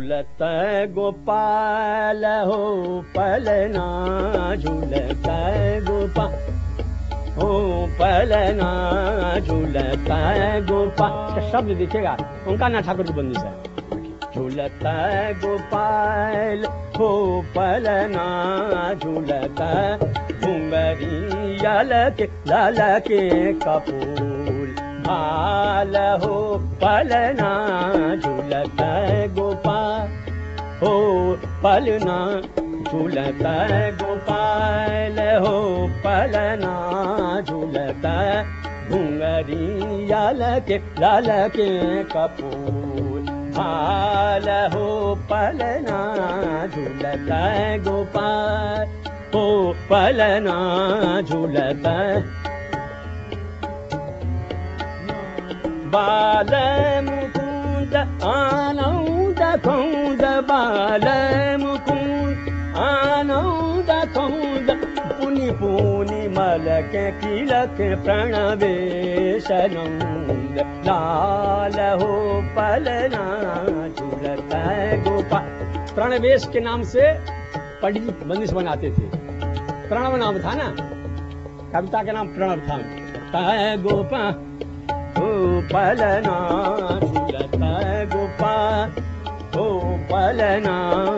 झूलत गोपाल हो पलना, झूलत गोपाल हो पलना, झूलत गोपाल। शब्द दिखेगा उनका ना ठाकुर की बंदी से। झूलत गोपाल हो पलना, झूलत घुंघरिया ललके कपूर भाल हो पलना, झूलत गोपाल हो पलना, झूलत गोपाल हो पलना, झूलत घुंघरिया ललके कपूर भाल हो पलना, झूलत गोपाल हो पलना, झूलत बाल मुकुंद आनंद कौंद, बाल मुकुंद आनंद कौंद, पुनि पुनि मलक किलक प्रणवेशनंद, लाल हो पलना, झूलत गोपाल। प्रणवेश के नाम से पंडित जी बंदिश बनाते थे। प्रणव नाम था ना, कविता के नाम प्रणव था। गोपाल हो पलना, झूलत गोपाल हो पलना,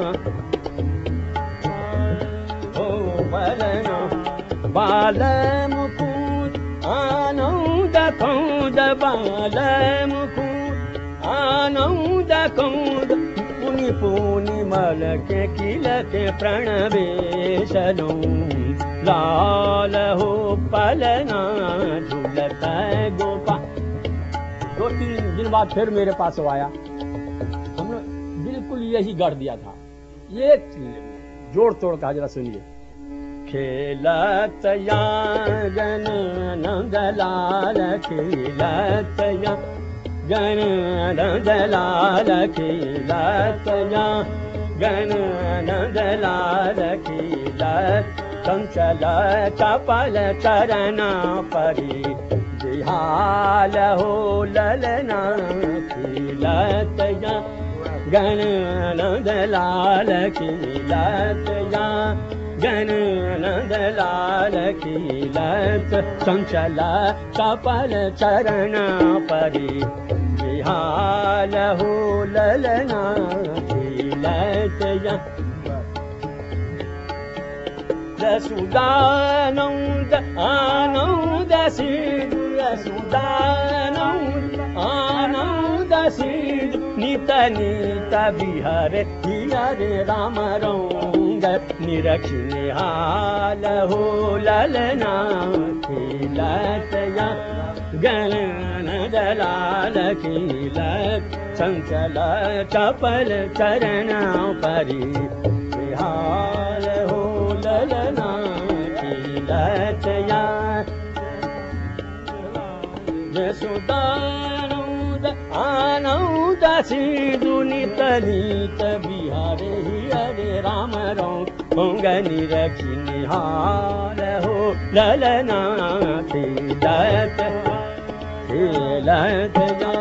हो पलना, बाल मुकुंद आनंद कौंद, बाल मुकुंद आनंद कौंद, पुनि पुनि मलक किलक प्रणवेशनौ, लाल हो पलना, झूलत गोपाल। 2-3 दिन बाद फिर मेरे पास आया। हमने बिल्कुल यही गढ़ दिया था। ये जोड़ तोड़ का जरा सुनिए। खेलत गन नंदलाल, खेलत गन नंदलाल, खेलत गन नंदलाल, खेलत चंचल चपल चरण परी, जिहाल हो ललना, खेलत गन नंदलाल, खेलत गन नंदलाल, खेलत चंचल चपल चरण परी, जिहाल हो ललना, खेलत यशोदानंद आनंद सिंधु, यशोदानंद आनंद सिंधु, नित नित बिहर हियर राम रंग, निरखि निहाल हो ललना, खेलत गन नंदलाल, खेलत चंचल चपल चरण परी, जिहाल हो ललना, खेलत यशोदानंद आनंद सिंधु, नित नित बिहारे हिरे राम रंग, निरखि निहाल हो ललना, खेलत खेलत